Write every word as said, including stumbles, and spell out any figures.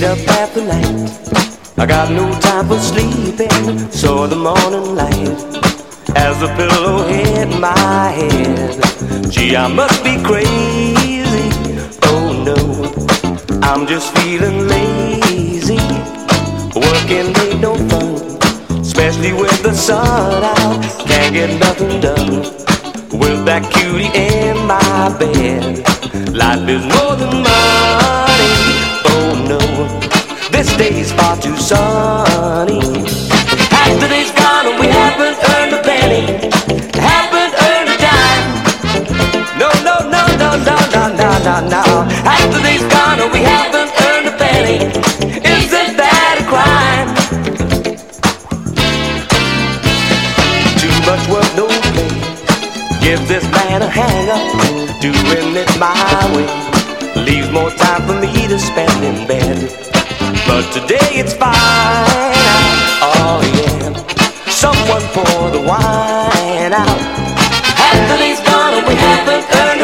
up half the night. I got no time for sleeping, so the morning light as the pillow hit my head. Gee, I must be crazy. Oh no, I'm just feeling lazy. Working ain't no fun, especially with the sun out. Can't get nothing done with that cutie in my bed. Life is more than money. Oh no, this day's far too sunny. Half the day's gone and we haven't earned a penny, haven't earned a dime. No, no, no, no, no, no, no, no, no. Half the day's gone and we haven't earned a penny. Isn't that a crime? Too much work, no play. Give this man a hang up, doing it my way. Leaves more time for me to spend in bed. But today it's fine, oh yeah. Someone pour the wine out. Half the day's gone and we haven't earned